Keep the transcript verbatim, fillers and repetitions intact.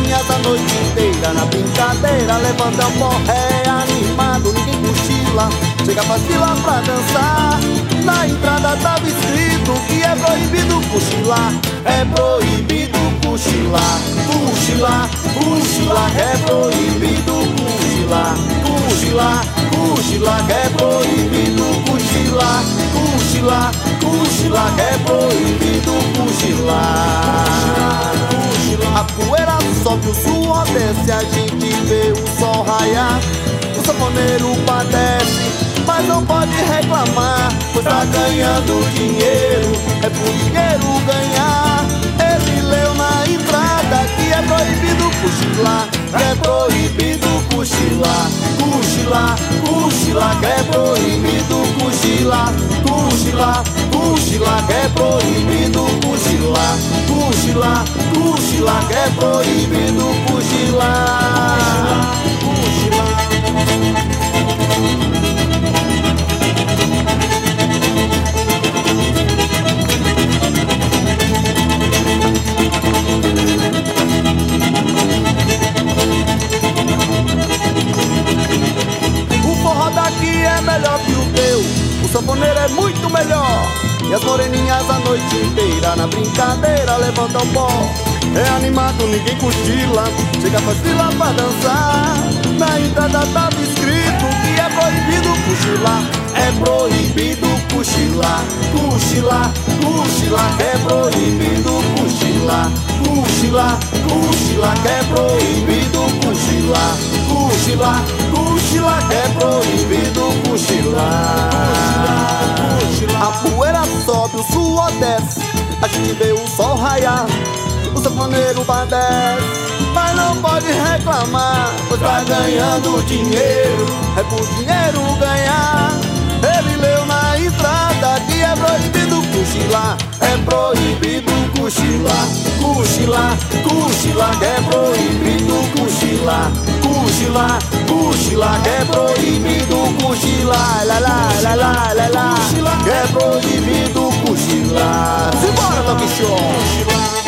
moreninhas a noite inteira na brincadeira, levanta o pó, é animado, ninguém cochila. Chega pra fila pra dançar, na entrada tava escrito que é proibido cochilar. É proibido cochilar, cochilar, cochilar, é proibido cochilar. Cochilar, cochilar, é proibido cochilar. Cochilar, cochilar, é proibido cochilar. A poeira sobe, o suor desce, a gente vê o sol raiar. O sanfoneiro padece, mas não pode reclamar, pois tá ganhando dinheiro, é pro dinheiro ganhar. Ele leu na entrada que é proibido cochilar, que é proibido cochilar. Cochilar, cochilar, que é proibido cochilar. Cochilar, cochilar, que é proibido cochilar. Cochilar, cochilar, que é proibido cochilar. O forró daqui é melhor que o teu, o sanfoneiro é muito melhor. E as moreninhas a noite inteira na brincadeira levantam pó. É animado, ninguém cochila, chega pra fila pra dançar. Na entrada tava escrito que é proibido cochilar. É proibido cochilar, cochilar, cochilar, é proibido cochilar. Cochilar, cochilar, é proibido cochilar. Cochilar, cochilar, é proibido cochilar. A poeira sobe, o suor desce, a gente vê o sol raiar. O sanfoneiro padece, mas não pode reclamar, pois vai ganhando dinheiro, é por dinheiro ganhar. Ele leu na entrada que é proibido cochilar, é proibido cochilar. Cochilar, cochilar, é proibido cochilar. Cochilar, cochilar, é proibido cochilar. Lá, lá, lá, lá, lá, lá, é proibido cochilar. Simbora, Toque Show!